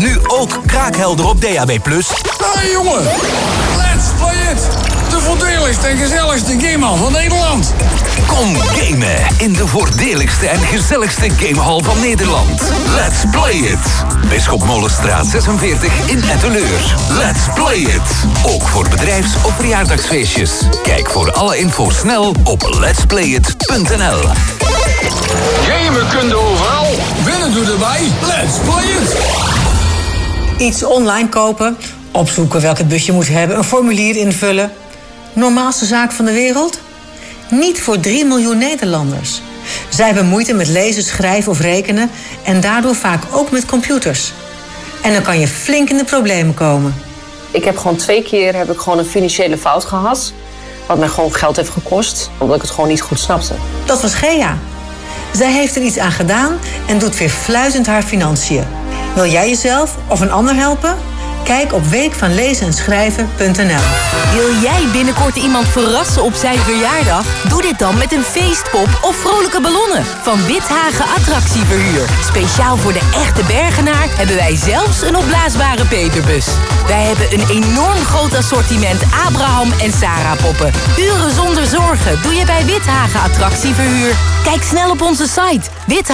Nu ook kraakhelder op DAB+. Hey jongen, let's play it! De voordeligste en gezelligste gamehal van Nederland. Kom gamen in de voordeligste en gezelligste gamehal van Nederland. Let's play it! Bisschop Molenstraat 46 in Etteleur. Let's play it! Ook voor bedrijfs- of verjaardagsfeestjes. Kijk voor alle info snel op letsplayit.nl. Gamen kun je overal, winnen doe erbij. Let's play it! Iets online kopen, opzoeken welk het busje moet hebben, een formulier invullen. Normaalste zaak van de wereld? Niet voor 3 miljoen Nederlanders. Zij hebben moeite met lezen, schrijven of rekenen en daardoor vaak ook met computers. En dan kan je flink in de problemen komen. Ik heb gewoon 2 keer een financiële fout gehad. Wat mij gewoon geld heeft gekost, omdat ik het gewoon niet goed snapte. Dat was Gea. Zij heeft er iets aan gedaan en doet weer fluitend haar financiën. Wil jij jezelf of een ander helpen? Kijk op weekvanlezenenschrijven.nl. Wil jij binnenkort iemand verrassen op zijn verjaardag? Doe dit dan met een feestpop of vrolijke ballonnen van Withagen Attractieverhuur. Speciaal voor de echte Bergenaar hebben wij zelfs een opblaasbare Peterbus. Wij hebben een enorm groot assortiment Abraham en Sarah poppen. Uren zonder zorgen doe je bij Withagen Attractieverhuur. Kijk snel op onze site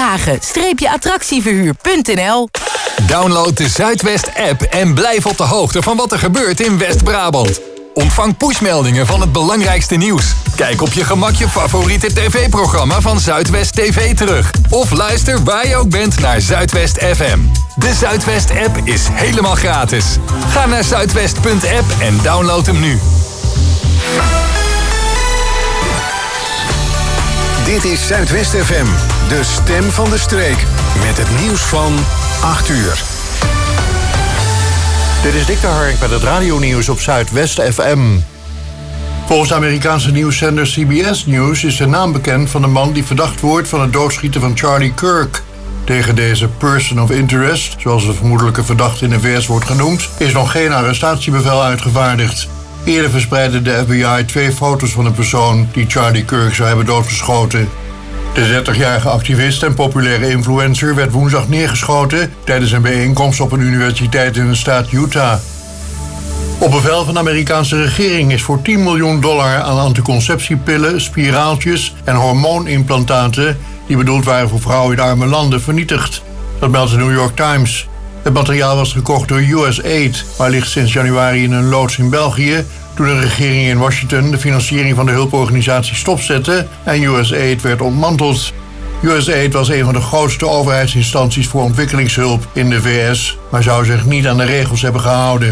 withagen-attractieverhuur.nl. Download de Zuidwest-app en blijf op de hoogte van wat er gebeurt in West-Brabant. Ontvang pushmeldingen van het belangrijkste nieuws. Kijk op je gemak je favoriete tv-programma van Zuidwest TV terug. Of luister waar je ook bent naar Zuidwest FM. De Zuidwest-app is helemaal gratis. Ga naar zuidwest.app en download hem nu. Dit is Zuidwest FM, de stem van de streek. Met het nieuws van 8 uur. Dit is Dick de Hark met het radionieuws op Zuidwest FM. Volgens de Amerikaanse nieuwszender CBS News is de naam bekend van de man die verdacht wordt van het doodschieten van Charlie Kirk. Tegen deze person of interest, zoals de vermoedelijke verdachte in de VS wordt genoemd, is nog geen arrestatiebevel uitgevaardigd. Eerder verspreidde de FBI 2 foto's van een persoon die Charlie Kirk zou hebben doodgeschoten. De 30-jarige activist en populaire influencer werd woensdag neergeschoten tijdens een bijeenkomst op een universiteit in de staat Utah. Op bevel van de Amerikaanse regering is voor $10 miljoen aan anticonceptiepillen, spiraaltjes en hormoonimplantaten die bedoeld waren voor vrouwen in arme landen vernietigd. Dat meldt de New York Times. Het materiaal was gekocht door USAID, maar ligt sinds januari in een loods in België toen de regering in Washington de financiering van de hulporganisatie stopzette en USAID werd ontmanteld. USAID was een van de grootste overheidsinstanties voor ontwikkelingshulp in de VS, maar zou zich niet aan de regels hebben gehouden.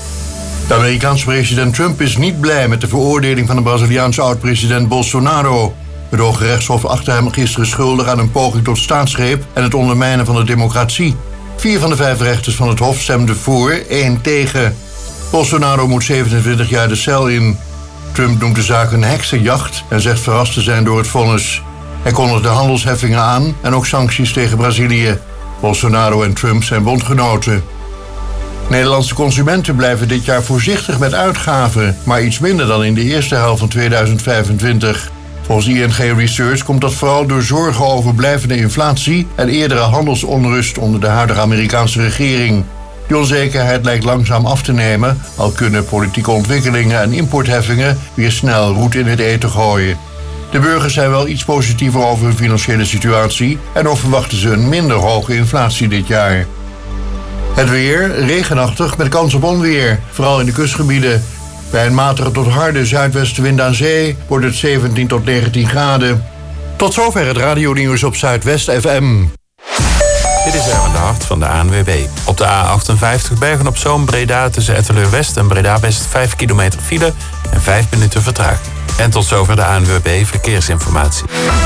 De Amerikaanse president Trump is niet blij met de veroordeling van de Braziliaanse oud-president Bolsonaro. Het Hoge Rechtshof achtte hem gisteren schuldig aan een poging tot staatsgreep en het ondermijnen van de democratie. 4 van de 5 rechters van het Hof stemden voor, 1 tegen. Bolsonaro moet 27 jaar de cel in. Trump noemt de zaak een heksenjacht en zegt verrast te zijn door het vonnis. Hij kondigde handelsheffingen aan en ook sancties tegen Brazilië. Bolsonaro en Trump zijn bondgenoten. Nederlandse consumenten blijven dit jaar voorzichtig met uitgaven, maar iets minder dan in de eerste helft van 2025. Volgens ING Research komt dat vooral door zorgen over blijvende inflatie en eerdere handelsonrust onder de huidige Amerikaanse regering. Die onzekerheid lijkt langzaam af te nemen, al kunnen politieke ontwikkelingen en importheffingen weer snel roet in het eten gooien. De burgers zijn wel iets positiever over hun financiële situatie en ook verwachten ze een minder hoge inflatie dit jaar. Het weer, regenachtig met kans op onweer, vooral in de kustgebieden. Bij een matige tot harde zuidwestenwind aan zee wordt het 17 tot 19 graden. Tot zover het radionieuws op Zuidwest FM. Dit is Erwin de Hart van de ANWB. Op de A58 Bergen op Zoom Breda tussen Etteleur West en Breda West 5 kilometer file en 5 minuten vertraging. En tot zover de ANWB Verkeersinformatie.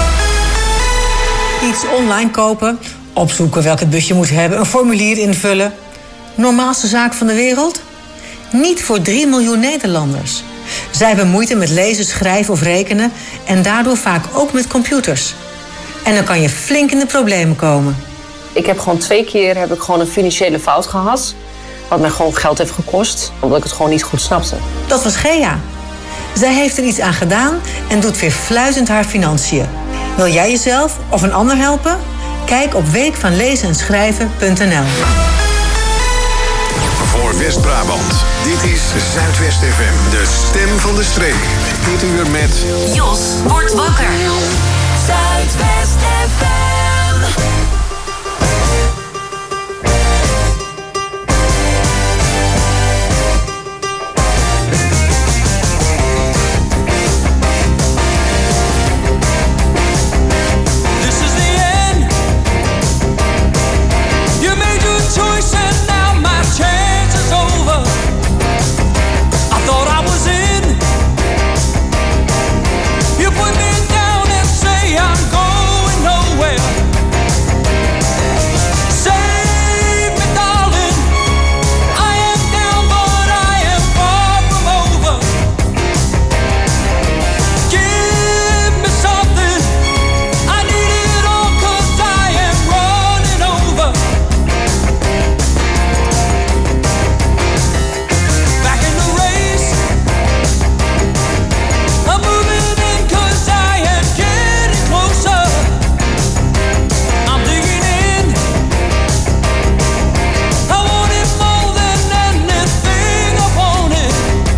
Iets online kopen, opzoeken welk het busje moet hebben, een formulier invullen. Normaalste zaak van de wereld? Niet voor 3 miljoen Nederlanders. Zij hebben moeite met lezen, schrijven of rekenen en daardoor vaak ook met computers. En dan kan je flink in de problemen komen. Ik heb gewoon 2 keer een financiële fout gehad. Wat mij gewoon geld heeft gekost, omdat ik het gewoon niet goed snapte. Dat was Gea. Zij heeft er iets aan gedaan en doet weer fluitend haar financiën. Wil jij jezelf of een ander helpen? Kijk op weekvanlezenenschrijven.nl. West-Brabant. Dit is Zuidwest FM, de stem van de streek. Dit uur met... Jos wordt wakker. Zuidwest FM. Choice and now my chance is over. I thought I was in. You put me down and say I'm going nowhere. Save me, darling. I am down, but I am far from over. Give me something. I need it all, 'cause I am running over. I'm moving in 'cause I am getting closer. I'm digging in. I want it more than anything I wanted.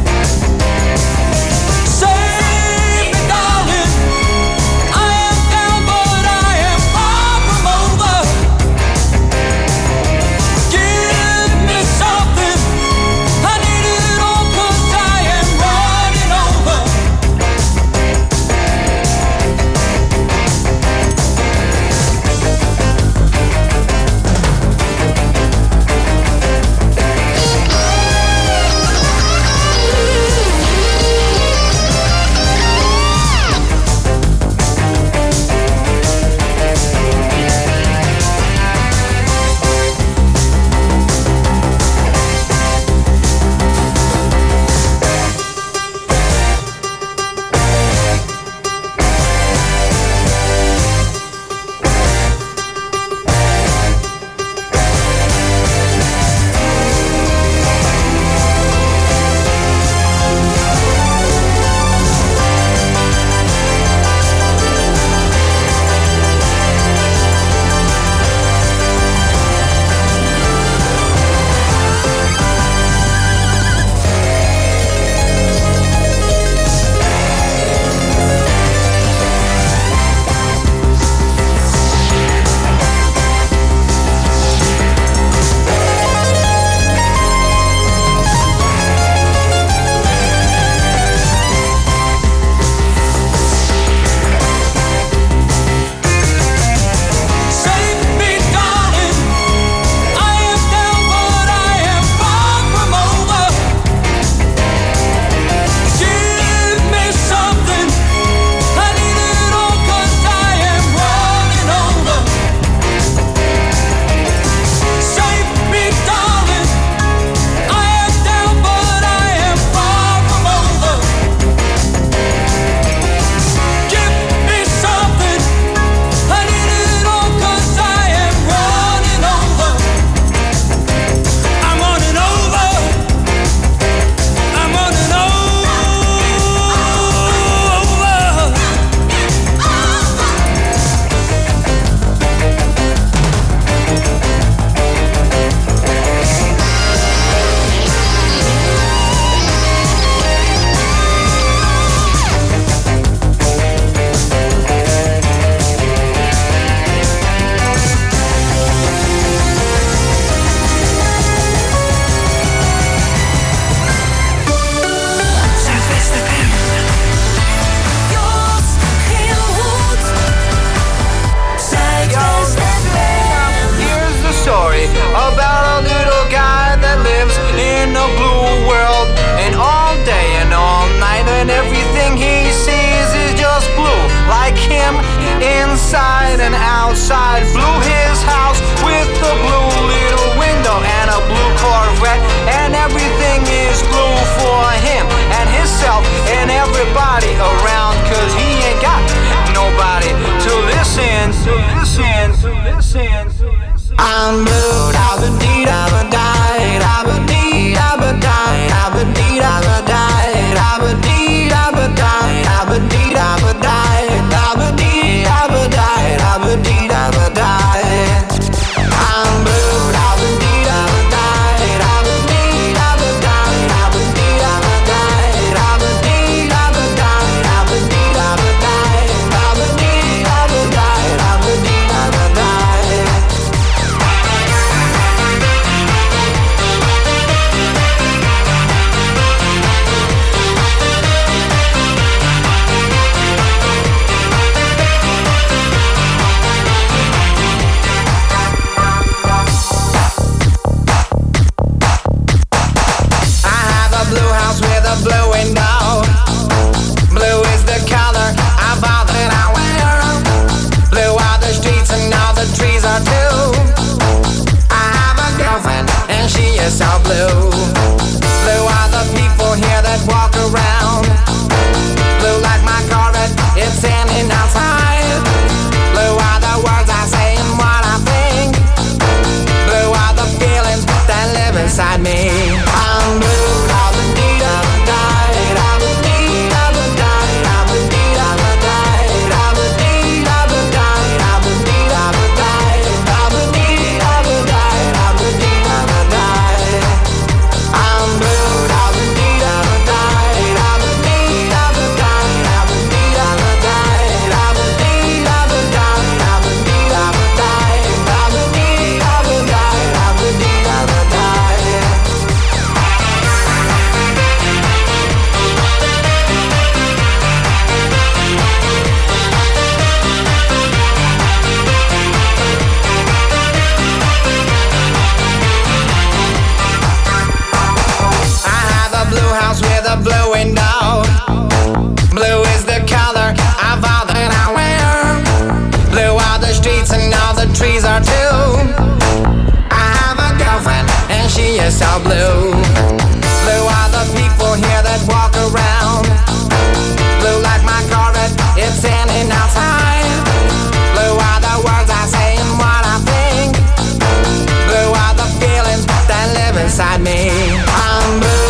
Save me, darling. I am down, but I am far from over. Give me something. I need it all, 'cause I am running over. Inside and outside, blew his house with a blue little window and a blue Corvette, and everything is blue for him and himself and everybody around, 'cause he ain't got nobody to listen, to listen, to listen, to listen. I'm blue, da-ba-dee, da-ba-die, da-ba-dee, da-ba-die, da-ba-dee, da-ba-die, da-ba-dee, da-ba-die, da-ba-dee, da-ba-die, da-ba-dee, da-ba-die, da-ba-dee, da-ba-die. blue. Blue are the people here that walk around. Blue like my Corvette, it's standing outside. Blue are the words I say and what I think. Blue are the feelings that live inside me. I'm blue. Blue window. Blue is the color of all that I wear. Blue are the streets and all the trees are too. I have a girlfriend and she is so blue. Blue are the people here that walk around. Blue like my Corvette, it's standing outside. Blue are the words I say and what I think. Blue are the feelings that live inside me. I'm blue.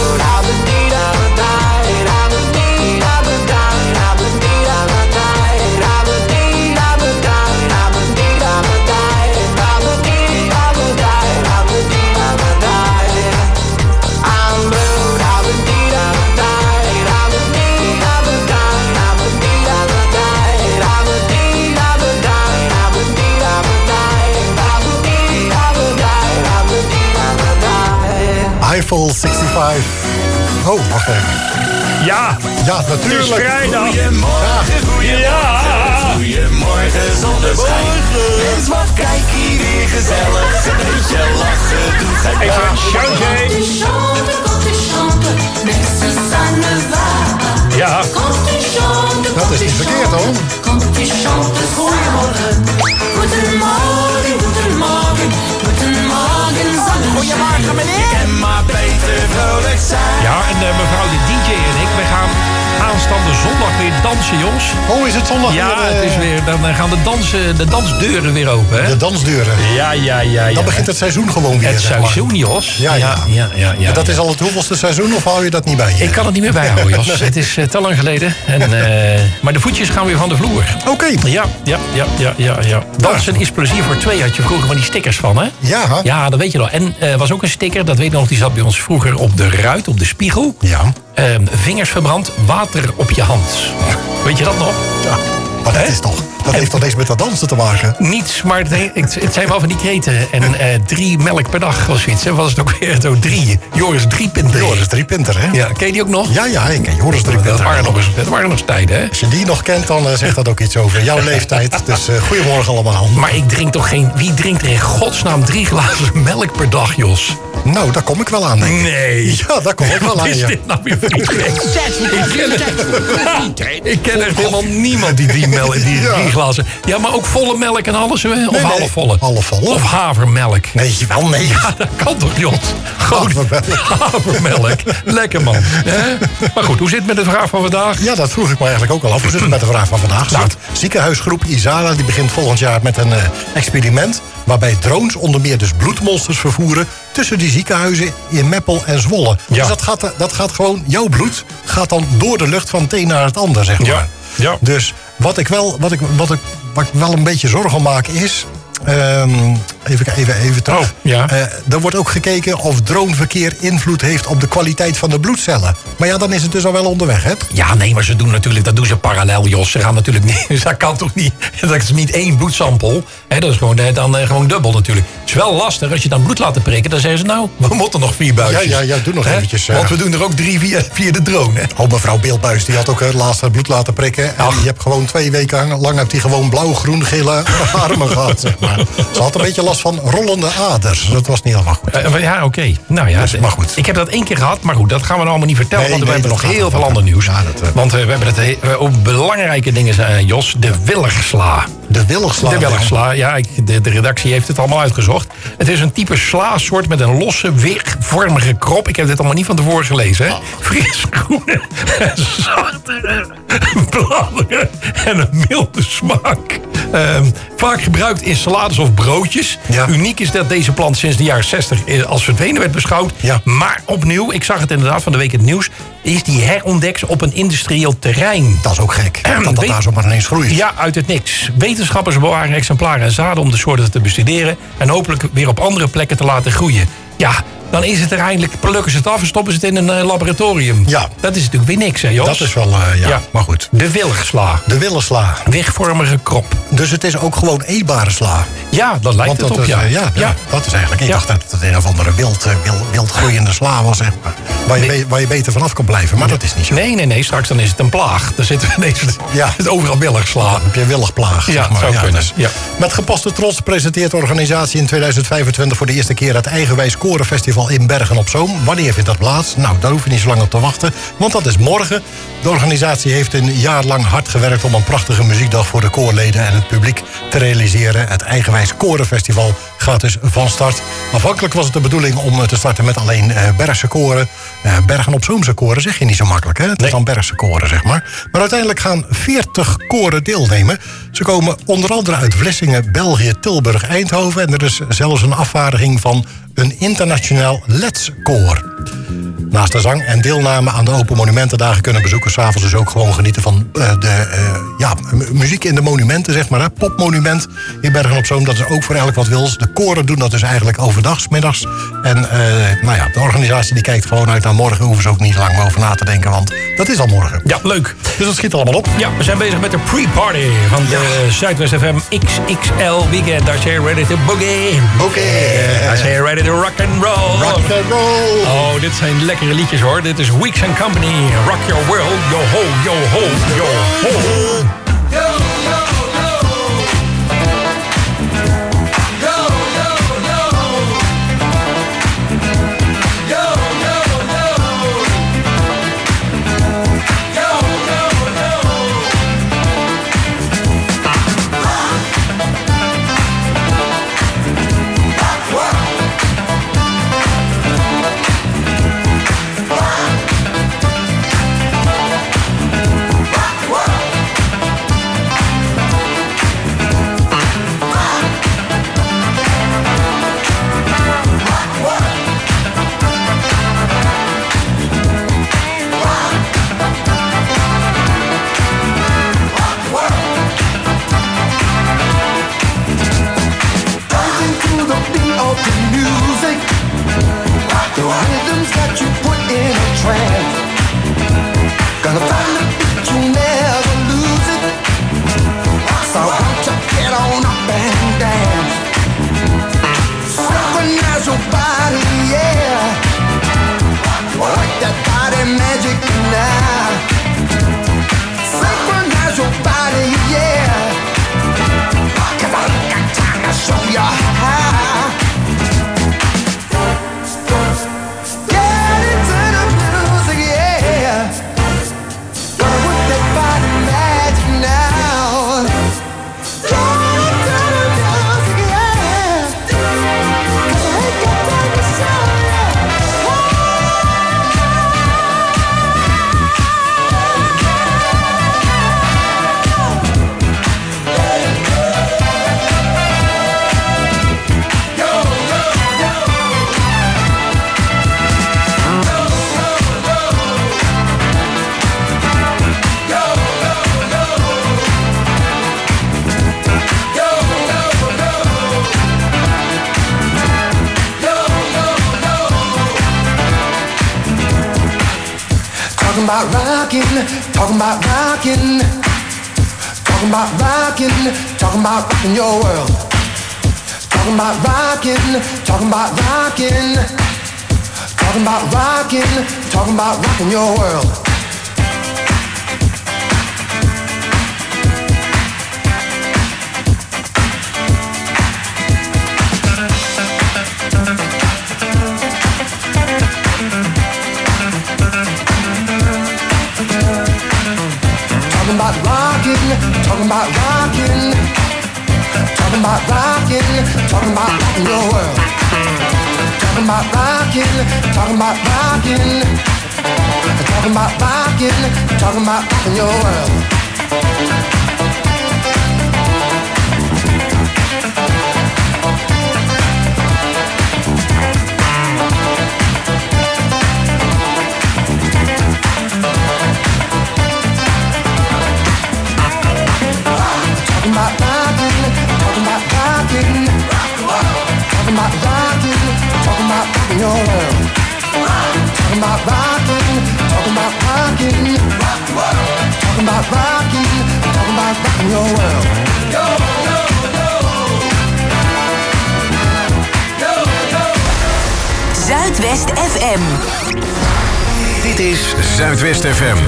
Eiffel 65. Oh, wacht even. Ja, natuurlijk. Het is vrijdag. Goedemorgen, goedemorgen, zonneschijn. Mens, wat kijk hier weer gezellig. Een beetje lachen, doe geen Even een showtje. Ja. Dat is niet verkeerd, hoor. Goedemorgen. Goedemorgen, goedemorgen. Goedemorgen, zonneschijn. Goedemorgen, meneer. Je kan maar beter vrolijk zijn. Ja, en mevrouw de DJ en ik, wij gaan aanstaande zondag weer dansen, jongens. Oh, is het zondag Ja, weer? het is weer, dan gaan de dansdeuren weer open, hè? De dansdeuren. Ja. Dan begint het seizoen gewoon weer. Het seizoen, Jos. Ja. En dat is al het hoeveelste seizoen, of hou je dat niet bij je? Ik kan het niet meer bijhouden, Jos. Het is te lang geleden. Maar de voetjes gaan weer van de vloer. Oké. Ja. Dansen is plezier voor twee, had je vroeger van die stickers van, hè? Ja. Ja, dat weet je nog. En was ook een sticker, dat weet je nog, die zat bij ons vroeger op de ruit, op de spiegel. Ja. Vingers verbrand, water op je hand. Weet je dat nog? Ja. Maar dat heeft toch niks met dat dansen te maken? Niets, maar het zijn wel van die kreten. En 3 melk per dag was zoiets. Hè? Was het ook weer zo 3. Joris Driepinter. Joris Driepinter, hè? Ja, ken je die ook nog? Ja, ik ken Joris Driepinter. Dat waren nog eens tijden, hè? Als je die nog kent, dan zegt dat ook iets over jouw leeftijd. Dus goedemorgen allemaal. Maar ik drink toch geen... Wie drinkt er in godsnaam 3 glazen melk per dag, Jos? Nou, daar kom ik wel aan, denk ik. Nee. Ja, daar kom ik wel aan, Wat is dit nou weer voor iets? Ik ken echt helemaal niemand die 3 glazen... Ja, maar ook volle melk en alles, hè? Of halfvolle? Halfvolle. Of havermelk? Nee. Ja, dat kan toch, Jos? Havermelk. Lekker, man. Maar goed, hoe zit het met de vraag van vandaag? Ja, dat vroeg ik me eigenlijk ook al af. Hoe zit het met de vraag van vandaag? Nou, ziekenhuisgroep Isala die begint volgend jaar met een experiment... waarbij drones onder meer dus bloedmonsters vervoeren... tussen die ziekenhuizen in Meppel en Zwolle. Ja. Dus dat gaat gewoon... Jouw bloed gaat dan door de lucht van het een naar het ander, zeg maar. Ja. Dus wat ik wel een beetje zorgen om maak is... Even terug. Oh, ja. Er wordt ook gekeken of droneverkeer invloed heeft op de kwaliteit van de bloedcellen. Maar ja, dan is het dus al wel onderweg, hè? Ja, nee, maar dat doen ze parallel, Jos. Ze gaan natuurlijk niet, dus dat kan toch niet. Dat is niet 1 bloedsample. Hè, dat is gewoon dubbel natuurlijk. Het is wel lastig als je dan bloed laat prikken. Dan zeggen ze, nou, we moeten nog 4 buisjes. Ja, doe nog eventjes. Want we doen er ook 3 via de drone, hè? Oh, mevrouw Beeldbuis, die had ook het laatste bloed laten prikken. En je hebt gewoon 2 weken lang hebt hij gewoon blauw, groen, gele armen gehad, zeg maar. Ze had een beetje last last van rollende aders. Dat was niet helemaal goed. Ja, oké. Nou ja, maar goed. Ik heb dat 1 keer gehad, maar goed, dat gaan we allemaal niet vertellen. Want we hebben nog heel veel ander nieuws. Ja, want we hebben het ook belangrijke dingen, Jos. De willigsla. De willigsla? De willigsla, ja. De redactie heeft het allemaal uitgezocht. Het is een type slaasoort met een losse, wigvormige krop. Ik heb dit allemaal niet van tevoren gelezen. Hè? Fris groene, zachte bladeren en een milde smaak. Vaak gebruikt in salades of broodjes. Ja. Uniek is dat deze plant sinds de jaren 60 als verdwenen werd beschouwd. Ja. Maar opnieuw, ik zag het inderdaad van de week in het nieuws, is die herontdekt op een industrieel terrein. Dat is ook gek, dat daar zomaar ineens groeit. Ja, uit het niks. Wetenschappers bewaren exemplaren en zaden om de soorten te bestuderen en hopelijk weer op andere plekken te laten groeien. Ja, dan is het er eindelijk, plukken ze het af en stoppen ze het in een laboratorium. Ja. Dat is natuurlijk weer niks, hè Jos? Dat is wel, ja, maar goed. De willigsla. De willigsla. Wigvormige krop. Dus het is ook gewoon eetbare sla? Ja, dat lijkt het op, ja. Ja, dat is eigenlijk. Ik dacht dat het een of andere wild groeiende sla was, zeg maar. Waar je beter vanaf kan blijven, maar dat is niet zo. Nee, straks dan is het een plaag. Dan zitten we ineens het overal willigsla. Dan heb je een willigplaag, zeg maar. Zou kunnen. Dus, met gepaste trots presenteert de organisatie in 2025 voor de eerste keer het Eigenwijs Korenfestival in Bergen op Zoom. Wanneer vindt dat plaats? Nou, daar hoef je niet zo lang op te wachten, want dat is morgen. De organisatie heeft een jaar lang hard gewerkt om een prachtige muziekdag voor de koorleden en het publiek te realiseren. Het Eigenwijs Korenfestival gaat dus van start. Afhankelijk was het de bedoeling om te starten met alleen Bergse koren. Bergen op Zoomse koren zeg je niet zo makkelijk, hè? Het is dan Bergse koren, zeg maar. Maar uiteindelijk gaan 40 koren deelnemen. Ze komen onder andere uit Vlissingen, België, Tilburg, Eindhoven. En er is zelfs een afvaardiging van een internationaal letskoor. Naast de zang en deelname aan de Open Monumentendagen kunnen bezoekers 's avonds dus ook gewoon genieten van muziek in de monumenten, zeg maar. Hè? Popmonument in Bergen op Zoom, dat is ook voor elk wat wils. De koren doen dat dus eigenlijk overdag, 's middags. En de organisatie die kijkt gewoon uit naar morgen. Hoeven ze ook niet lang over na te denken, want dat is al morgen. Ja, leuk. Dus dat schiet allemaal op. Ja, we zijn bezig met de pre-party van de Zuidwest FM XXL Weekend. I say ready to boogie. I say ready to rock and roll. Rock and roll. Oh, dit zijn lekkere liedjes hoor. Dit is Weeks & Company. Rock your world. Yo ho, yo ho, yo ho. Talking about rocking, talking about rocking, talking about rocking your world. Talking about rocking, talking about rocking, talking about rocking, talking about rocking your world. Talking about rocking your world. Talking about rocking your world. Your world. Talking about rocking your world. Yo, yo, yo. Yo, yo. Zuidwest FM. Dit is Zuidwest FM.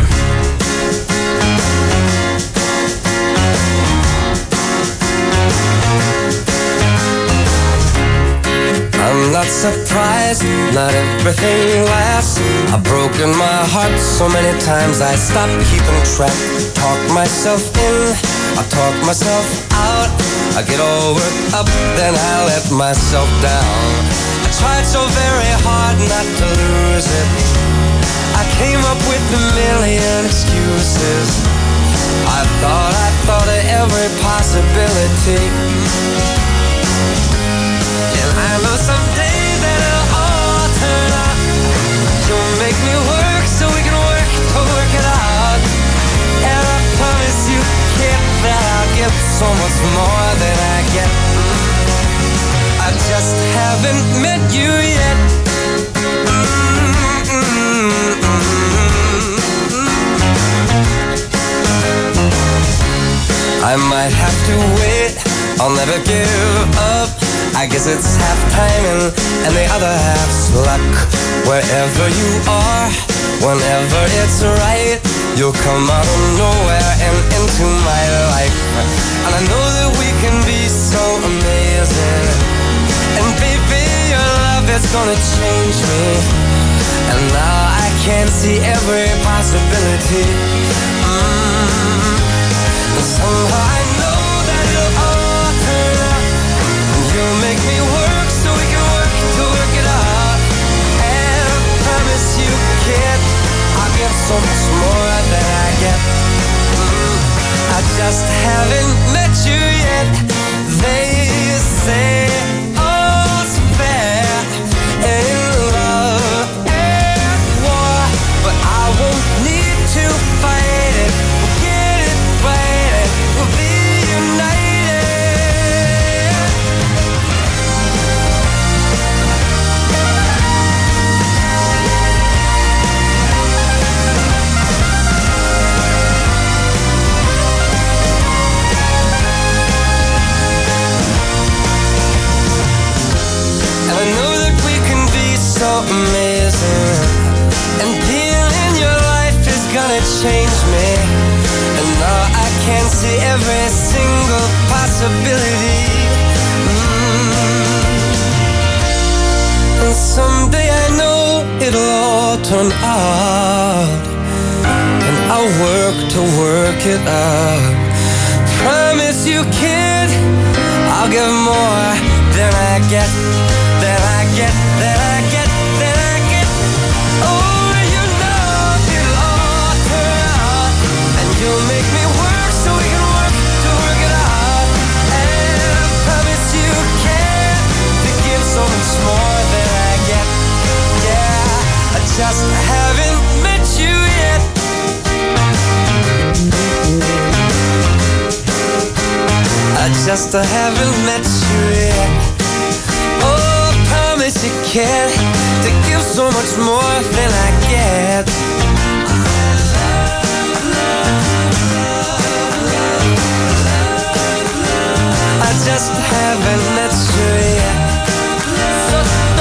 I'm not surprised, not everything lasts. I've broken my heart so many times I stopped keeping track. Talk myself in, I talk myself out. I get all worked up, then I let myself down. I tried so very hard not to lose it. I came up with a million excuses. I thought of every possibility. And I know someday that it'll all turn out. You'll make me work so we can work to work it out. And I promise you, kid, that I'll give so much more than I get. I just haven't met you yet. I might have to wait, I'll never give up. I guess it's half timing and the other half's luck. Wherever you are, whenever it's right, you'll come out of nowhere and into my life. And I know that we can be so amazing. And baby, your love is gonna change me. And now I can see every possibility. And somehow I know that it'll all turn out. You'll make me work so we can work to work it out. And I promise you, kid, I'll give so much more than I get. I just haven't met you yet. They say all's fair in love and war, but I won't need to fight it. We'll get it right, we'll be united. I know that we can be so amazing. And being in your life is gonna change me. And now I can see every single possibility. And someday I know it'll all turn out. And I'll work to work it out. Promise you, kid, I'll give more than I get. That I get, that I get, that I get. Oh, you know it'll all turn out. And you'll make me work so we can work to work it out. And I promise you can to give so much more than I get. Yeah, I just haven't met you yet. I just haven't met you yet. Oh, promise you can to give so much more than I get. I just haven't met you yet. So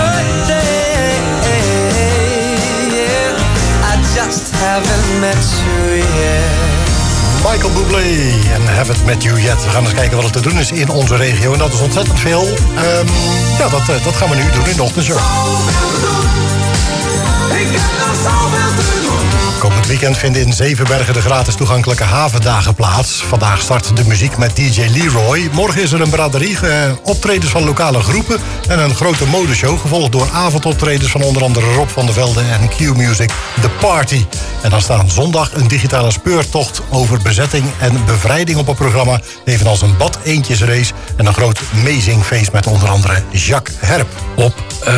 I just haven't met you yet. Michael Bublé en Haven't Met You Yet. We gaan eens kijken wat er te doen is in onze regio. En dat is ontzettend veel. Dat gaan we nu doen in de ochtendshow. Ik heb nog zoveel te doen. Komend weekend vinden in Zevenbergen de gratis toegankelijke havendagen plaats. Vandaag start de muziek met DJ Leroy. Morgen is er een braderie, optredens van lokale groepen en een grote modeshow, gevolgd door avondoptredens van onder andere Rob van der Velde en Q-Music The Party. En dan staan zondag een digitale speurtocht over bezetting en bevrijding op het programma, evenals een bad-eendjesrace en een groot meezingfeest met onder andere Jacques Herp. Op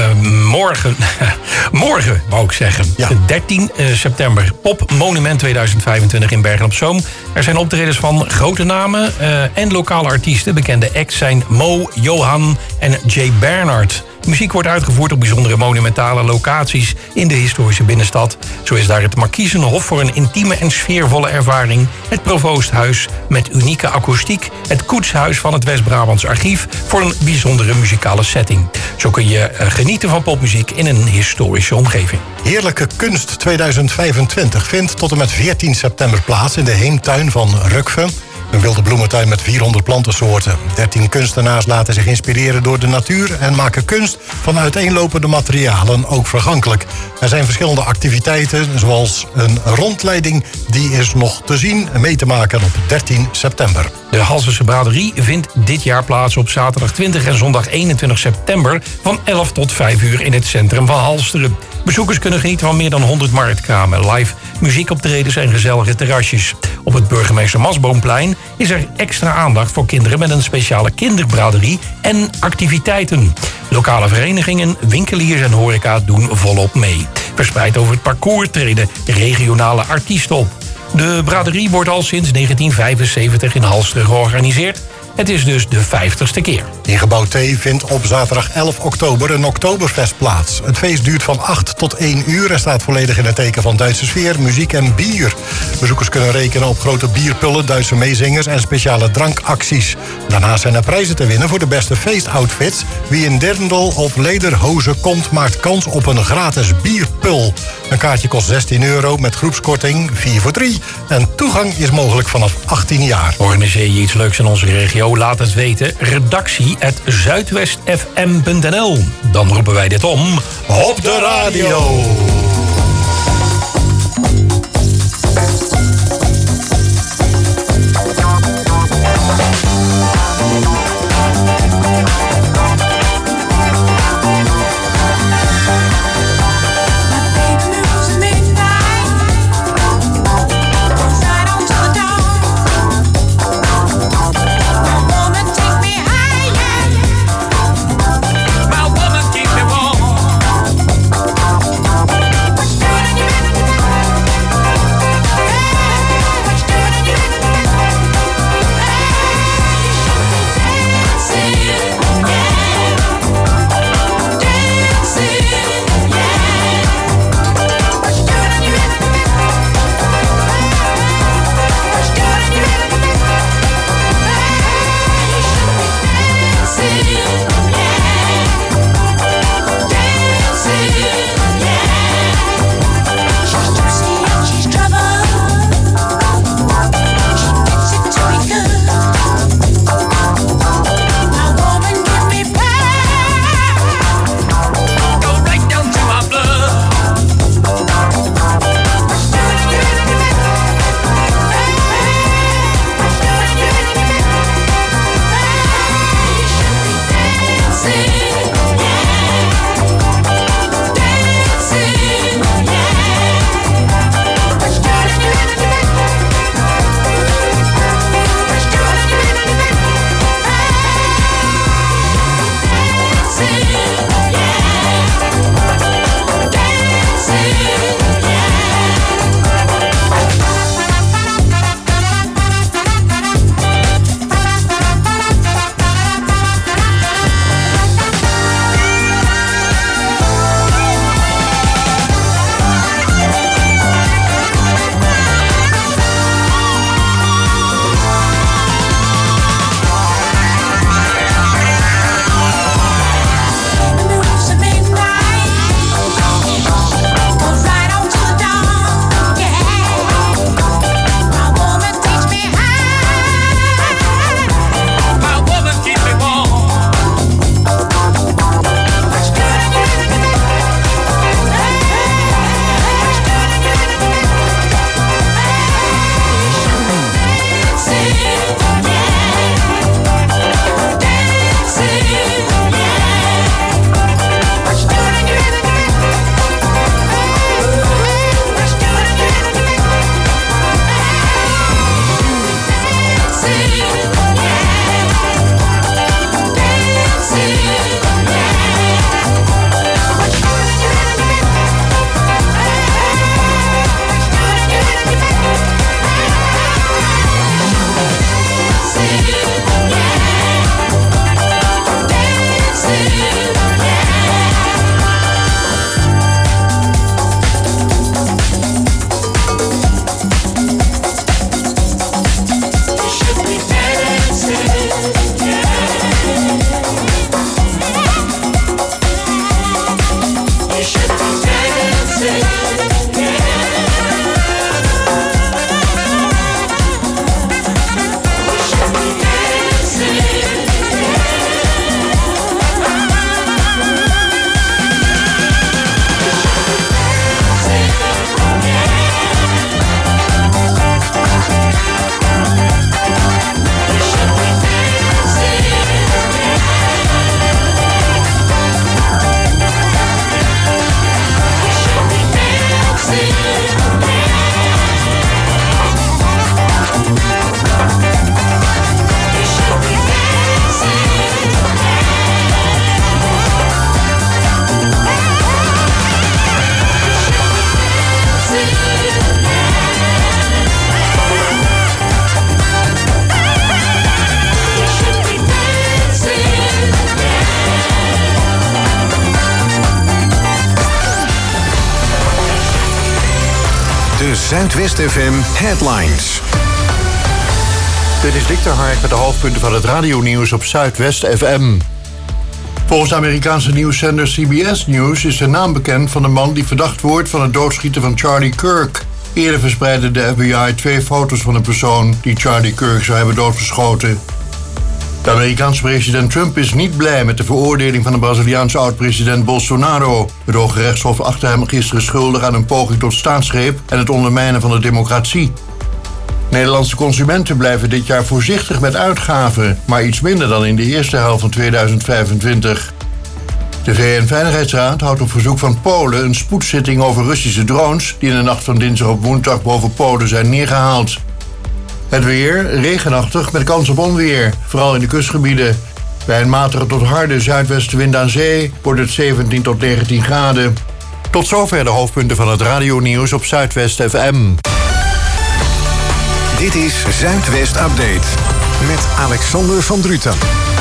morgen wou ik zeggen, 13 september, Pop Monument 2025 in Bergen op Zoom. Er zijn optredens van grote namen en lokale artiesten. Bekende acts zijn Mo, Johan en Jay Bernard. De muziek wordt uitgevoerd op bijzondere monumentale locaties in de historische binnenstad. Zo is daar het Markiezenhof voor een intieme en sfeervolle ervaring, het Provoosthuis met unieke akoestiek, het Koetshuis van het West-Brabants Archief voor een bijzondere muzikale setting. Zo kun je genieten van popmuziek in een historische omgeving. Heerlijke Kunst 2025 vindt tot en met 14 september plaats in de heemtuin van Rukve. Een wilde bloementuin met 400 plantensoorten. 13 kunstenaars laten zich inspireren door de natuur en maken kunst van uiteenlopende materialen ook vergankelijk. Er zijn verschillende activiteiten, zoals een rondleiding, die is nog te zien en mee te maken op 13 september. De Halsterse braderie vindt dit jaar plaats op zaterdag 20 en zondag 21 september van 11 tot 5 uur in het centrum van Halsteren. Bezoekers kunnen genieten van meer dan 100 marktkramen, live muziekoptredens en gezellige terrasjes. Op het Burgemeester Masboomplein is er extra aandacht voor kinderen met een speciale kinderbraderie en activiteiten. Lokale verenigingen, winkeliers en horeca doen volop mee. Verspreid over het parcours treden regionale artiesten op. De braderie wordt al sinds 1975 in Halsteren georganiseerd. Het is dus de 50ste keer. In gebouw T vindt op zaterdag 11 oktober een Oktoberfest plaats. Het feest duurt van 8 tot 1 uur en staat volledig in het teken van Duitse sfeer, muziek en bier. Bezoekers kunnen rekenen op grote bierpullen, Duitse meezingers en speciale drankacties. Daarnaast zijn er prijzen te winnen voor de beste feestoutfits. Wie in dirndl of lederhozen komt, maakt kans op een gratis bierpul. Een kaartje kost €16 met groepskorting 4 voor 3. En toegang is mogelijk vanaf 18 jaar. Organiseer je iets leuks in onze regio? Laat het weten. Redactie@zuidwestfm.nl. Dan roepen wij dit om op de radio. My woman keep me warm. De Zuidwest FM Headlines. Dit is Victor Hark met de hoofdpunten van het radionieuws op Zuidwest FM. Volgens de Amerikaanse nieuwszender CBS News is de naam bekend van de man die verdacht wordt van het doodschieten van Charlie Kirk. Eerder verspreidde de FBI 2 foto's van een persoon die Charlie Kirk zou hebben doodgeschoten. De Amerikaanse president Trump is niet blij met de veroordeling van de Braziliaanse oud-president Bolsonaro. Het Hoge Rechtshof achtte hem gisteren schuldig aan een poging tot staatsgreep en het ondermijnen van de democratie. Nederlandse consumenten blijven dit jaar voorzichtig met uitgaven, maar iets minder dan in de eerste helft van 2025. De VN-veiligheidsraad houdt op verzoek van Polen een spoedzitting over Russische drones die in de nacht van dinsdag op woensdag boven Polen zijn neergehaald. Het weer, regenachtig met kans op onweer, vooral in de kustgebieden. Bij een matige tot harde zuidwestenwind aan zee wordt het 17 tot 19 graden. Tot zover de hoofdpunten van het radionieuws op Zuidwest FM. Dit is Zuidwest Update met Alexander van Druten.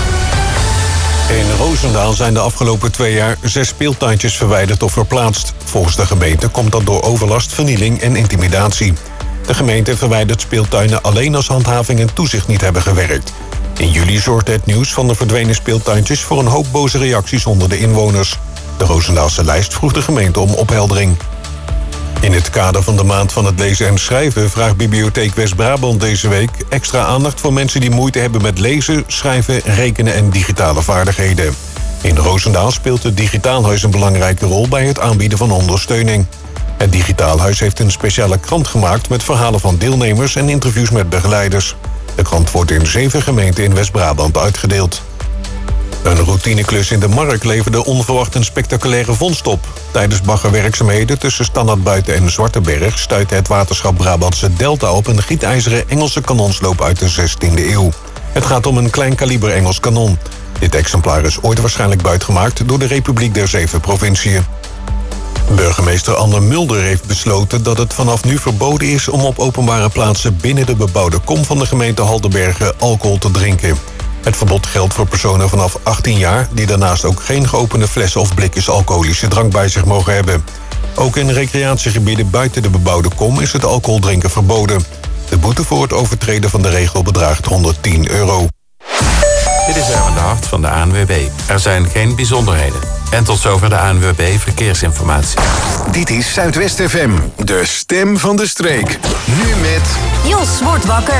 In Roosendaal zijn de afgelopen 2 jaar 6 speeltuintjes verwijderd of verplaatst. Volgens de gemeente komt dat door overlast, vernieling en intimidatie. De gemeente verwijdert speeltuinen alleen als handhaving en toezicht niet hebben gewerkt. In juli zorgde het nieuws van de verdwenen speeltuintjes voor een hoop boze reacties onder de inwoners. De Roosendaalse lijst vroeg de gemeente om opheldering. In het kader van de maand van het lezen en schrijven vraagt Bibliotheek West-Brabant deze week extra aandacht voor mensen die moeite hebben met lezen, schrijven, rekenen en digitale vaardigheden. In Roosendaal speelt het Digitaalhuis een belangrijke rol bij het aanbieden van ondersteuning. Het Digitaalhuis heeft een speciale krant gemaakt met verhalen van deelnemers en interviews met begeleiders. De krant wordt in 7 gemeenten in West-Brabant uitgedeeld. Een routineklus in de Mark leverde onverwacht een spectaculaire vondst op. Tijdens baggerwerkzaamheden tussen Standaardbuiten en Zwartenberg stuitte het waterschap Brabantse Delta op een gietijzeren Engelse kanonsloop uit de 16e eeuw. Het gaat om een klein kaliber Engels kanon. Dit exemplaar is ooit waarschijnlijk buitgemaakt door de Republiek der 7 Provinciën. Burgemeester Anne Mulder heeft besloten dat het vanaf nu verboden is om op openbare plaatsen binnen de bebouwde kom van de gemeente Haldenbergen alcohol te drinken. Het verbod geldt voor personen vanaf 18 jaar die daarnaast ook geen geopende flessen of blikjes alcoholische drank bij zich mogen hebben. Ook in recreatiegebieden buiten de bebouwde kom is het alcoholdrinken verboden. De boete voor het overtreden van de regel bedraagt €110. Dit is Erwin de Hart van de ANWB. Er zijn geen bijzonderheden. En tot zover de ANWB Verkeersinformatie. Dit is Zuidwest FM, de stem van de streek. Nu met... Jos wordt wakker.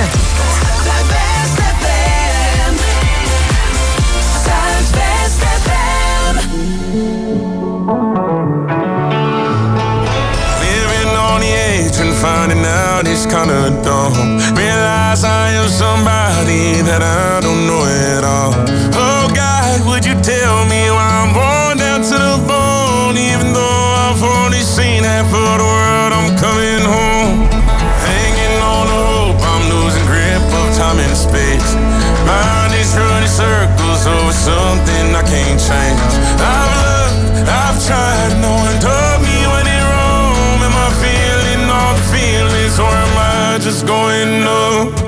Living on the edge and finding out it's kinda dumb. Realize I am somebody that I don't know at all. Oh God, would you tell me why I'm born down to the bone? Even though I've only seen half of the world, I'm coming home. Hanging on the hope, I'm losing grip of time and space. Mind is running circles over something I can't change. I've looked, I've tried, no one told me when it wrong. Am I feeling all the feelings or am I just going up?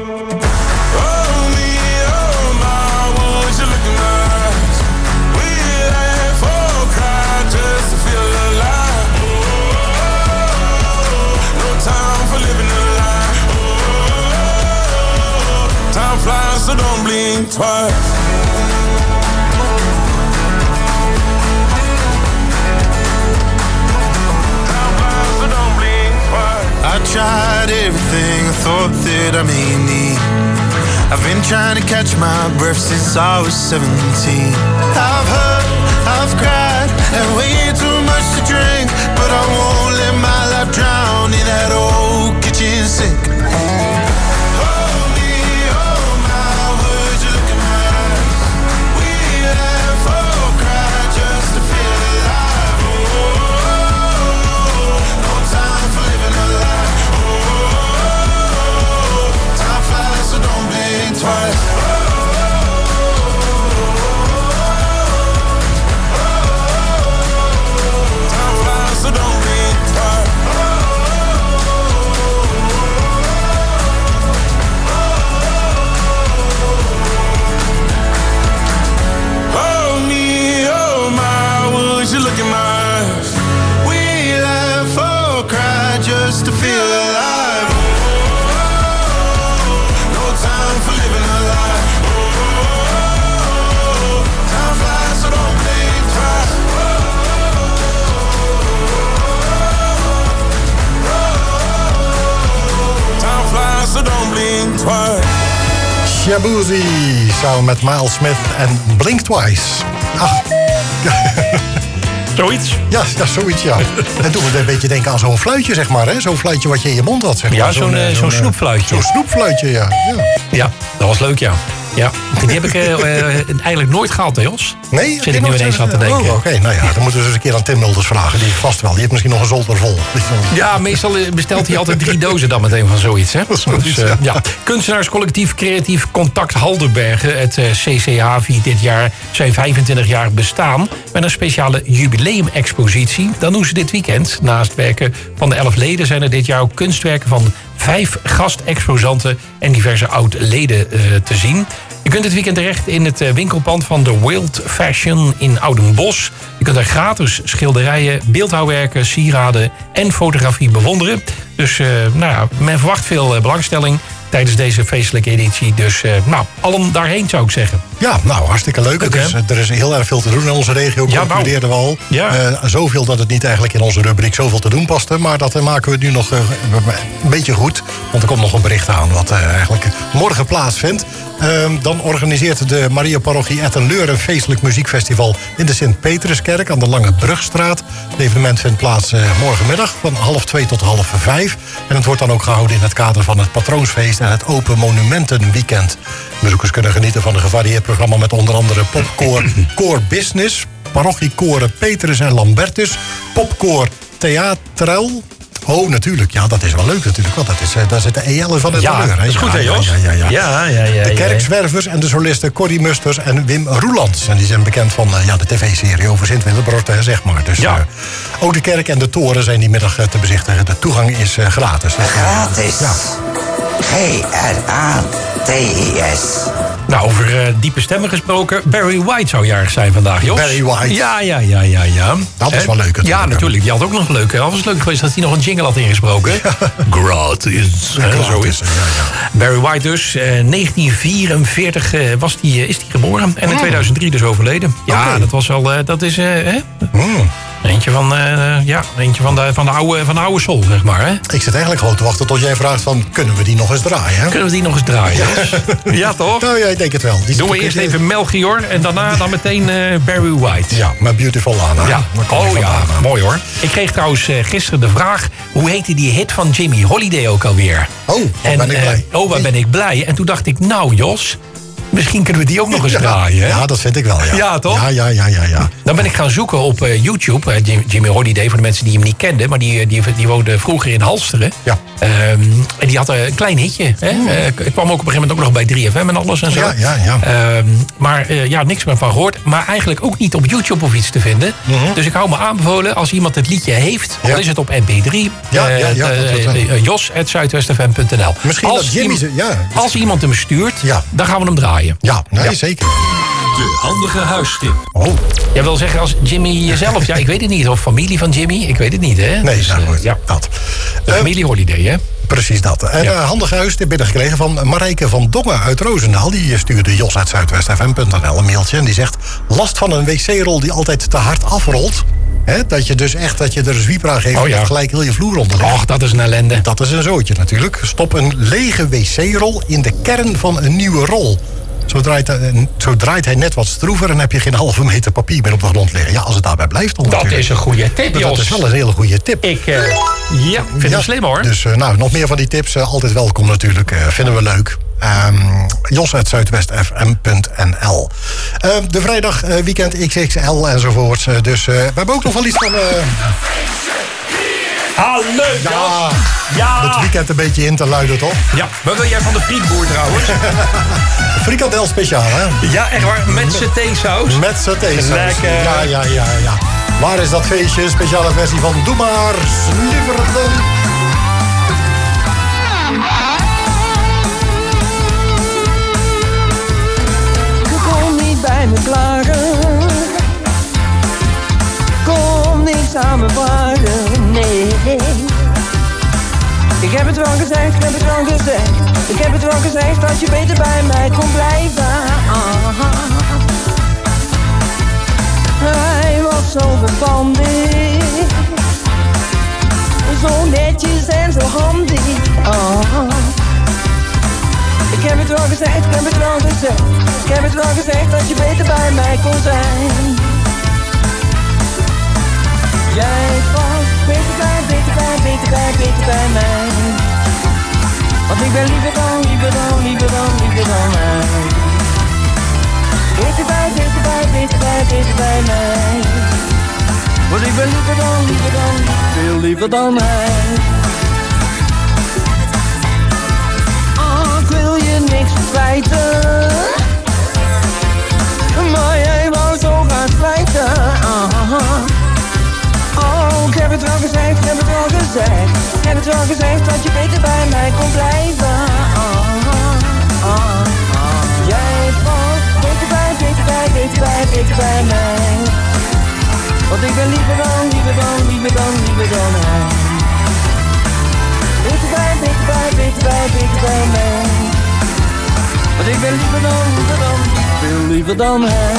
So don't blink twice. I tried everything I thought that I may need. I've been trying to catch my breath since I was 17. I've hurt, I've cried, and way too much to drink. But I won't let my life drown in that old kitchen sink. Just to feel alive. Shabuzi, samen met Miles Smith en Blink Twice. Ach, zoiets? Ja, zoiets, ja. En toen we een beetje denken aan zo'n fluitje, zeg maar. Zo'n fluitje wat je in je mond had, zeg maar. Ja, zo'n snoepfluitje. Zo'n snoepfluitje, ja. Ja, dat was leuk, ja. Ja, die heb ik eigenlijk nooit gehaald, hè, Jos? Nee? Zit ik nu ineens aan te denken. Oh, oké. Nou ja, dan moeten we eens een keer aan Tim Mulders vragen. Die heeft vast wel. Die heeft misschien nog een zolder vol. Ja, meestal bestelt hij altijd 3 dozen dan meteen van zoiets, hè? Dus, ja. Kunstenaarscollectief Creatief Contact Halderbergen, het CCH, viert dit jaar zijn 25-jarig bestaan met een speciale jubileumexpositie. Dan doen ze dit weekend. Naast werken van de 11 leden zijn er dit jaar ook kunstwerken van 5 gastexposanten en diverse oud-leden te zien. Je kunt dit weekend terecht in het winkelpand van The Wild Fashion in Oudenbosch. Je kunt daar gratis schilderijen, beeldhouwwerken, sieraden en fotografie bewonderen. Dus men verwacht veel belangstelling tijdens deze feestelijke editie. Dus allen daarheen zou ik zeggen. Ja, nou, hartstikke leuk. Er is heel erg veel te doen in onze regio, concludeerden we al. Ja. Zoveel dat het niet eigenlijk in onze rubriek zoveel te doen paste. Maar dat maken we nu nog een beetje goed. Want er komt nog een bericht aan wat eigenlijk morgen plaatsvindt. Dan organiseert de Mariaparochie Etten-Leur een feestelijk muziekfestival in de Sint-Peterskerk aan de Lange Brugstraat. Het evenement vindt plaats morgenmiddag van 2:30 tot 4:30. En het wordt dan ook gehouden in het kader van het Patroonsfeest en het Open Monumentenweekend. Bezoekers kunnen genieten van een gevarieerd programma met onder andere popkoor Koor Business, parochiekoren Petrus en Lambertus, popkoor Theatrel. Oh, natuurlijk. Ja, dat is wel leuk natuurlijk. Want daar zit de EL van het Ja, dat is goed, hè, Jos? Ja. De Kerkzwervers en de solisten Corrie Musters en Wim Roelands. En die zijn bekend van de tv-serie over Sint-Willibrord, zeg maar. Dus ook de kerk en de toren zijn die middag te bezichtigen. De toegang is gratis. Gratis. Ja. Gratis. Nou, over diepe stemmen gesproken. Barry White zou jarig zijn vandaag, Jos. Barry White. Ja. Dat is wel leuk. Ja, natuurlijk. Die had ook nog leuk. Het was leuk geweest dat hij nog een jingle had ingesproken. Gratis. Zoiets. Barry White dus. 1944 is hij geboren. En in 2003 dus overleden. Ja, okay. Dat was wel... dat is... Eentje van de oude soul, zeg maar. Hè? Ik zit eigenlijk gewoon te wachten tot jij vraagt van... kunnen we die nog eens draaien? Hè? Kunnen we die nog eens draaien? Ja, toch? Nou ja, ik denk het wel. Doen we eerst even Melchior en daarna dan meteen Barry White. Ja, met Beautiful Lana. Ja. Mooi hoor. Ik kreeg trouwens gisteren de vraag... hoe heette die hit van Jimmy Holiday ook alweer? Ben ik blij. Waar ben ik blij. En toen dacht ik, nou Jos... misschien kunnen we die ook nog eens draaien. Hè? Ja, dat vind ik wel, ja. Ja, toch? Ja. Dan ben ik gaan zoeken op YouTube. Jimmy Holiday, voor de mensen die hem niet kenden... maar die woonde vroeger in Halsteren. Ja. En die had een klein hitje. Hè? Ik kwam ook op een gegeven moment ook nog bij 3FM en alles en zo. Ja. Maar niks meer van gehoord. Maar eigenlijk ook niet op YouTube of iets te vinden. Dus ik hou me aanbevolen, als iemand het liedje heeft... al is het op mp3... jos@zuidwestfm.nl. Misschien dat Jimmy... Als iemand hem stuurt, dan gaan we hem draaien. Ja, zeker. De handige huistip. Jij wil zeggen als Jimmy jezelf... Ja, ik weet het niet. Of familie van Jimmy. Ik weet het niet, hè? Nee, goed. Dat. De familie Holiday, hè? Precies dat. En handige huistip binnengekregen van Marijke van Dongen uit Roosendaal. Die stuurde jos@zuidwestfm.nl een mailtje. En die zegt, last van een wc-rol die altijd te hard afrolt. Dat je er een zwieper aan geeft en gelijk heel je vloer onder ligt. Och, dat is een ellende. Dat is een zootje natuurlijk. Stop een lege wc-rol in de kern van een nieuwe rol. Zo draait hij net wat stroever en heb je geen halve meter papier meer op de grond liggen. Ja, als het daarbij blijft dan Dat is een goede tip, Jos. Dat is wel een hele goede tip. Ik vind het slim, hoor. Dus nog meer van die tips. Altijd welkom natuurlijk. Vinden we leuk. jos@zuidwestfm.nl. De vrijdag weekend XXL enzovoorts. Dus we hebben ook nog wel iets van... leuk, Jos. Het weekend een beetje in te luiden, toch? Ja, wat wil jij van de frietboer trouwens? Frikandel speciaal, hè? Ja, echt waar. Met satésaus. Met satésaus. Lekker. Ja. Waar is dat feestje? Speciale versie van Doe maar, Slieverden. Kom niet bij me klagen. Kom niet samen vragen, nee. Ik heb het wel gezegd, Ik heb het wel gezegd dat je beter bij mij kon blijven. Hij was zo verstandig, zo netjes en zo handig. Ik Ik heb het wel gezegd, ik heb het wel gezegd. Ik heb het wel gezegd dat je beter bij mij kon zijn. Jij was beter bij, beter bij, beter bij, beter bij mij. Want ik ben liever dan, liever dan, liever dan, liever dan mij. Beter bij, beter bij, beter bij, beter bij mij. Want ik ben liever dan, liever dan, veel liever dan mij. Ik wil je niks verwijten, maar jij wou zo gaan slijten. Oh, ik heb het wel gezegd, ik heb het wel gezegd. Ik heb het wel gezegd dat je beter bij mij kon blijven. Jij was beter bij, beter bij, beter bij, beter bij mij. Want ik ben liever dan, liever dan, liever dan, liever dan hij. Beter bij, beter bij, beter bij, beter bij mij. Want ik ben liever dan, veel liever dan hij.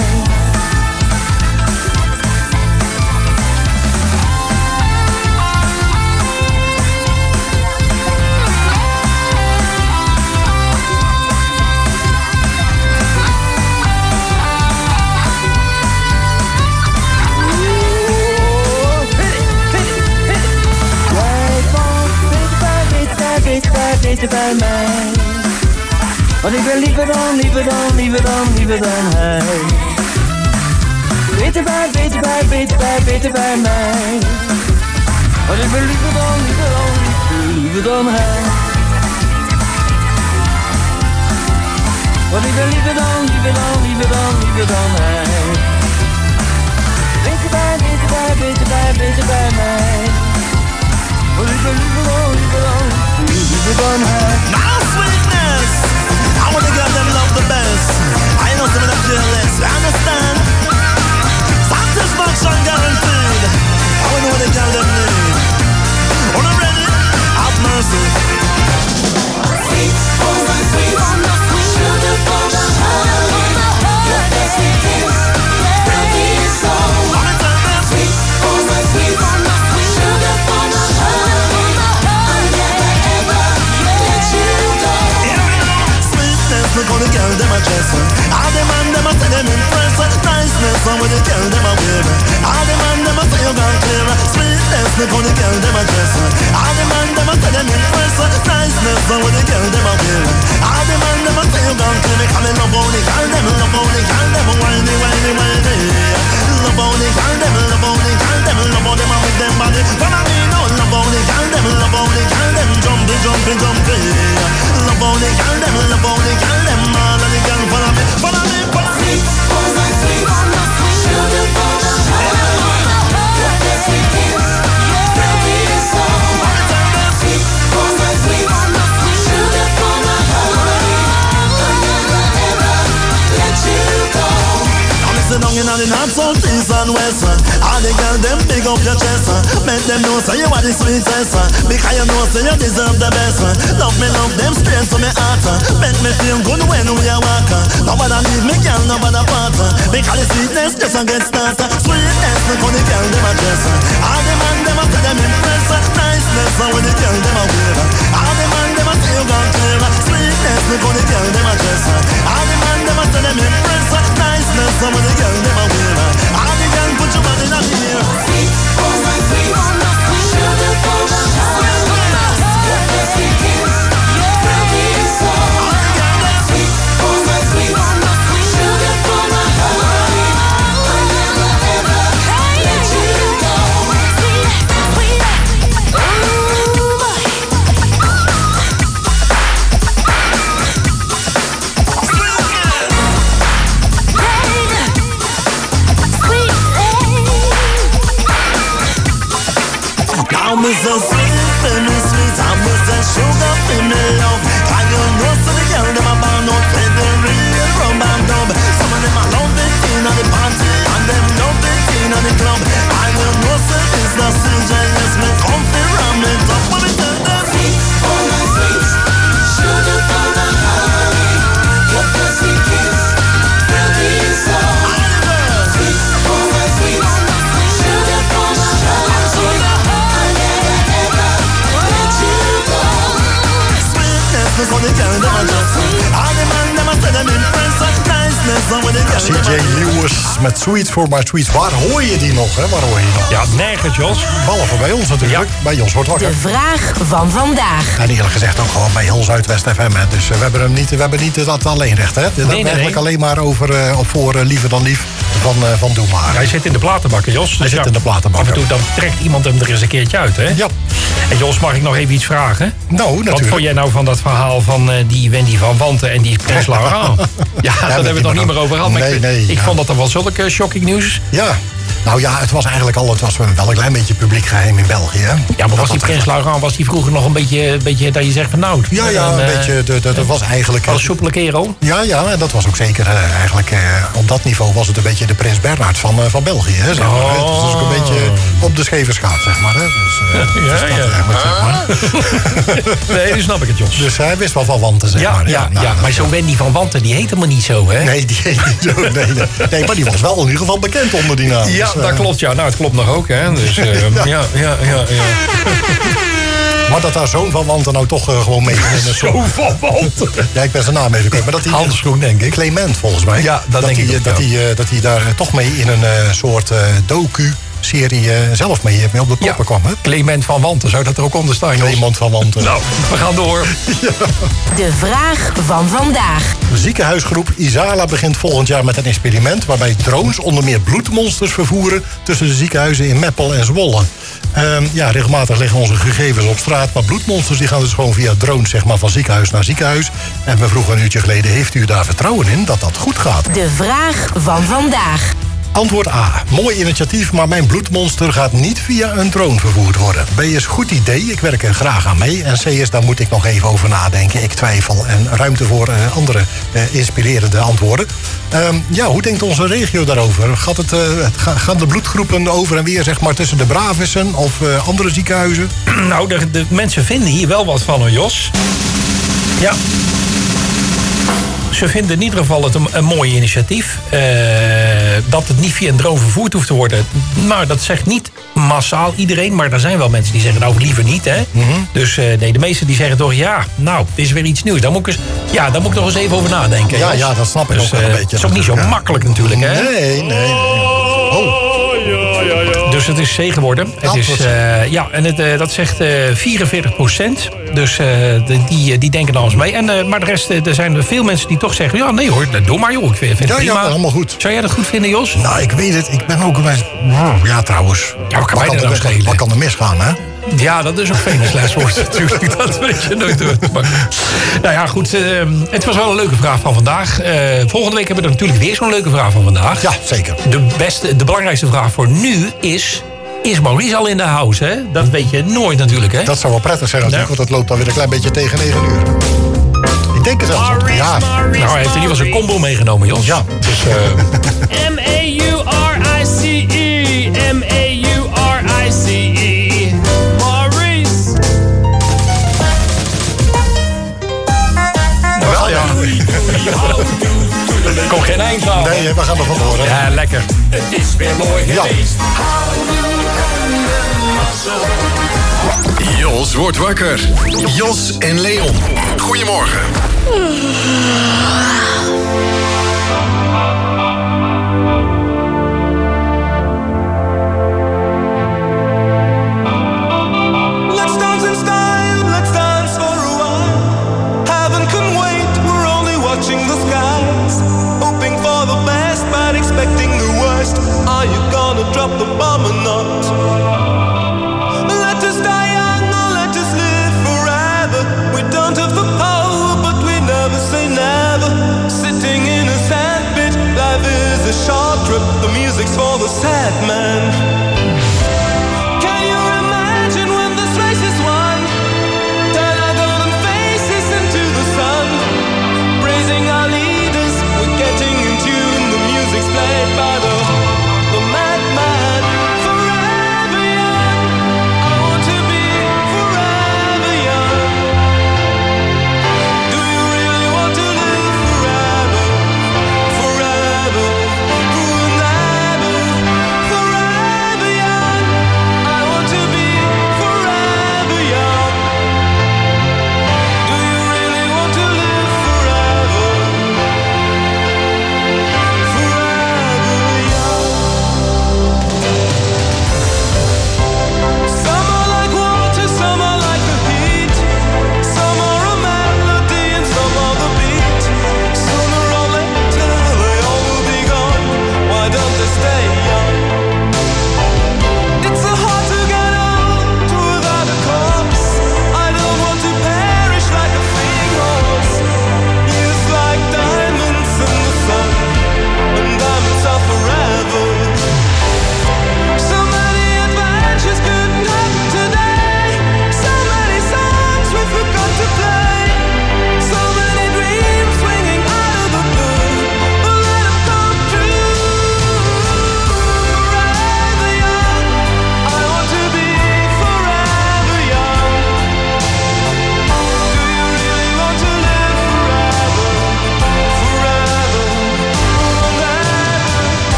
Beter bij mij. Want ik ben liever dan, liever dan, liever dan, liever dan hij. Beter bij, beter bij, beter bij, beter bij mij. Want ik ben liever dan, liever dan, liever dan hij. Want ik ben liever dan, liever dan, liever dan, liever dan hij. Beter bij, beter bij, beter bij, beter bij mij. Want ik ben liever dan, liever dan, liever dan hij. Now sweetness, I wanna give them love the best. I know some of them jealous, you understand? Satisfaction guaranteed. I wanna know what the girl them need. When I'm ready, have mercy. Sweet, oh my sweet, sugar for my heart. Your best kiss, from me soul. Sweet, oh my sweet, sugar for my heart. Look how the girl them a dress. All the man them a say them impress. Niceness on with the girl them a wear. All the man them a say you gone clear. Sweetness, look how the girl them a dress. All the man them a say them impress. Niceness on with the girl them a wear. All the man them a say you gone clear. Come and love how the girl them, love how the girl them whiny, whiny, whiny. Love how the girl them, love how the girl them, love how them a with them body. Follow me now, love how the girl them, love how the girl them jumpy, jumpy, jumpy. Love how the girl them, love how the girl them all of the girl follow me, follow me, follow me. Sweet, oh my sweet, sugar for my heart. Your best kiss, from me soul. Sweet, oh my sweet, sugar for my heart. I'll never ever let you go. Now listen down in the north, south, east and west. All the girls them big up your chest. Make them know say you are the sweetest. Because you know say you deserve the best. Love me, love them straight to me heart. Make me feel good when we are walking. Nobody leave me, girl, nobody part. Because the sweetness just a get started. Sweetness, look how the girl them a dress. All the man them a say them impress. Niceness, when the girl them a wear. All the man them a say you gone clear. Sweetness, look how the girl them a dress. All the man them a say them impress. Niceness, when the girl them a wear. All the girl put your body in the air. Sweet, oh my sweet, sugar for my heart. Your best kiss, from me soul. Sweet, oh my sweet, sugar for my heart. I'll never ever let you go. I'm so sweet, baby sweet. I'm so sugar, baby love. Can you know so the girl them a born out with the real rum and dub. Some of them a love it in the party and them love it in the club. I will know so it's the season. Yes, me come fi ram it up. What me tell them? Sweet, oh my sweet, sugar for my heart. Your first kiss, from me soul. Sweet, oh my sweet, sugar for my heart. me so they carry them a just. All the man them a say them impressed such niceness. And when they carry CJ Lewis met Sweet for My Sweets. Waar hoor je die nog, hè? Waar hoor je die nog? Ja, nergens, Jos. Behalve bij ons natuurlijk. Ja. Bij Jos wordt wakker. De vraag van vandaag. En eerlijk gezegd ook gewoon bij heel Zuidwest FM. Hè. Dus we hebben niet dat alleenrecht. Hè. Dat hebben eigenlijk alleen maar over voor Liever dan Lief van Doe Maar. Hij zit in de platenbakken, Jos. Hij zit in de platenbakken. Af en toe dan trekt iemand hem er eens een keertje uit, hè? Ja. En Jos, mag ik nog even iets vragen? Nou, natuurlijk. Wat vond jij nou van dat verhaal van die Wendy van Wanten en die Prins Laurent? Ja, daar hebben we het nog niet meer over gehad. Ik vond dat er wel zulke shocking nieuws. Ja. Nou ja, het was wel een klein beetje publiek geheim in België. Hè? Ja, maar was die Prins Laurent, was die vroeger nog een beetje dat je zegt van nou... Ja, een beetje, dat was eigenlijk... Een soepele kerel. Ja, en dat was ook zeker eigenlijk... op dat niveau was het een beetje de Prins Bernhard van België. Hè, zeg maar, hè? Dus dat is ook een beetje op de scheve schaap, zeg maar. Hè? Nee, nu snap ik het, Jos. Dus hij wist wel van Wanten, zeg maar. Ja, maar zo'n Wendy van Wanten, die heet helemaal niet zo, hè? Nee, die heet niet zo. Nee, maar die was wel in ieder geval bekend onder die naam. Ja, dat klopt, ja. Nou, het klopt nog ook, hè. Dus, ja. Maar dat haar zoon van Wanten nou toch gewoon mee in een zoon van Wanten? Ja, ik ben zijn naam even kwijt. Maar dat hij Handschoen, denk ik. Clement, volgens mij. Ja, dat denk ik ook, dat hij daar toch mee in een soort docu-serie zelf mee op de proppen kwam. Hè? Clement van Wanten, zou dat er ook onder staan? Clement van Wanten. Nou, we gaan door. Ja. De vraag van vandaag. De ziekenhuisgroep Isala begint volgend jaar met een experiment waarbij drones onder meer bloedmonsters vervoeren tussen de ziekenhuizen in Meppel en Zwolle. Regelmatig liggen onze gegevens op straat, maar bloedmonsters die gaan dus gewoon via drones, zeg maar, van ziekenhuis naar ziekenhuis. En we vroegen een uurtje geleden, heeft u daar vertrouwen in dat dat goed gaat? De vraag van vandaag. Antwoord A. Mooi initiatief, maar mijn bloedmonster gaat niet via een drone vervoerd worden. B is goed idee, ik werk er graag aan mee. En C is, daar moet ik nog even over nadenken. Ik twijfel en ruimte voor andere inspirerende antwoorden. Hoe denkt onze regio daarover? Gaan de bloedgroepen over en weer, zeg maar, tussen de Bravissen of andere ziekenhuizen? Nou, de mensen vinden hier wel wat van, hoor, Jos. Ja. Ze vinden in ieder geval het een mooi initiatief. Dat het niet via een drone vervoerd hoeft te worden. Nou, dat zegt niet massaal iedereen. Maar er zijn wel mensen die zeggen, nou, liever niet, hè. Mm-hmm. Dus de meesten die zeggen toch, ja, nou, het is weer iets nieuws. Daar moet ik nog eens even over nadenken. Ja, dat snap ik ook wel een beetje. Het is ook niet zo makkelijk natuurlijk, hè. Nee. Oh. Dus het is C geworden. Het is, dat zegt 44%. Dus die denken dan eens mee. Maar de rest, er zijn veel mensen die toch zeggen, ja, nee hoor, doe maar joh. Ik vind het prima. Ja, allemaal goed. Zou jij dat goed vinden, Jos? Nou, ik weet het. Ik ben ook ja, trouwens. Ja, wat kan mij nou schelen? Wat kan er misgaan, hè? Ja, dat is ook venusleeswoord natuurlijk. Dat weet je nooit door. Nou ja, goed. Het was wel een leuke vraag van vandaag. Volgende week hebben we er natuurlijk weer zo'n leuke vraag van vandaag. Ja, zeker. De belangrijkste vraag voor nu is Maurice al in de house, hè? Dat weet je nooit natuurlijk, hè? Dat zou wel prettig zijn natuurlijk, want dat loopt dan weer een klein beetje tegen 9 uur. Ik denk het zelfs. Ja. Nou, hij heeft in ieder geval zijn combo meegenomen, Jos. Ja. Dus, M-A-U-R-I-C-E. M-A-U-R-I-C-E. Maurice. Wel ja. Er komt geen eind aan. Nee, we gaan er vandoor. Hè? Ja, lekker. Het is weer mooi geweest. Jos wordt wakker. Jos en Leon. Goedemorgen. Let's dance in style, let's dance for a while. Heaven can wait, we're only watching the skies. Hoping for the best, but expecting the worst. Are you gonna drop the bomb or not? Let us die young or let us live forever. We don't have the power, but we never say never. Sitting in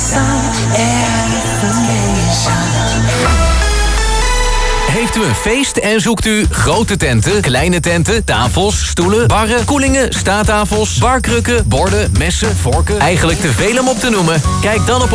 Heeft u een feest en zoekt u grote tenten, kleine tenten, tafels, stoelen, barren, koelingen, staattafels, barkrukken, borden, messen, vorken? Eigenlijk te veel om op te noemen? Kijk dan op